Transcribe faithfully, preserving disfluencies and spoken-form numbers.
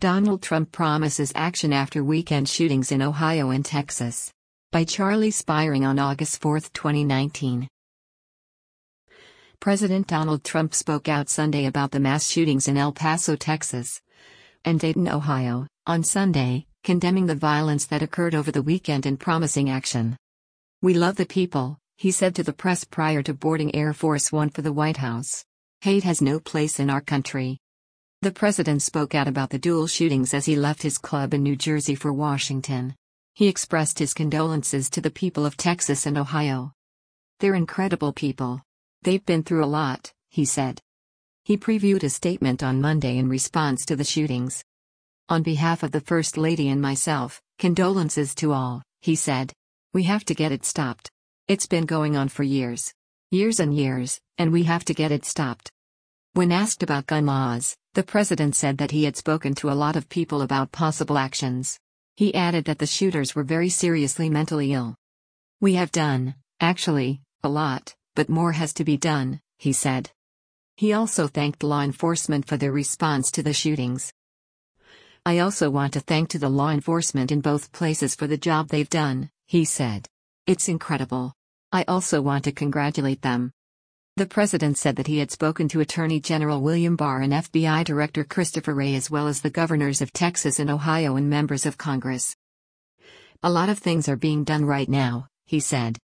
Donald Trump promises action after weekend shootings in Ohio and Texas. By Charlie Spiring on August fourth, twenty nineteen. President Donald Trump spoke out Sunday about the mass shootings in El Paso, Texas, and Dayton, Ohio, on Sunday, condemning the violence that occurred over the weekend and promising action. "We love the people," he said to the press prior to boarding Air Force One for the White House. "Hate has no place in our country." The president spoke out about the dual shootings as he left his club in New Jersey for Washington. He expressed his condolences to the people of Texas and Ohio. "They're incredible people. They've been through a lot," he said. He previewed a statement on Monday in response to the shootings. "On behalf of the First Lady and myself, condolences to all," he said. "We have to get it stopped. It's been going on for years. Years and years, and we have to get it stopped." When asked about gun laws, the president said that he had spoken to a lot of people about possible actions. He added that the shooters were very seriously mentally ill. "We have done, actually, a lot, but more has to be done," he said. He also thanked law enforcement for their response to the shootings. "I also want to thank to the law enforcement in both places for the job they've done," he said. "It's incredible. I also want to congratulate them." The president said that he had spoken to Attorney General William Barr and F B I Director Christopher Wray as well as the governors of Texas and Ohio and members of Congress. "A lot of things are being done right now," he said.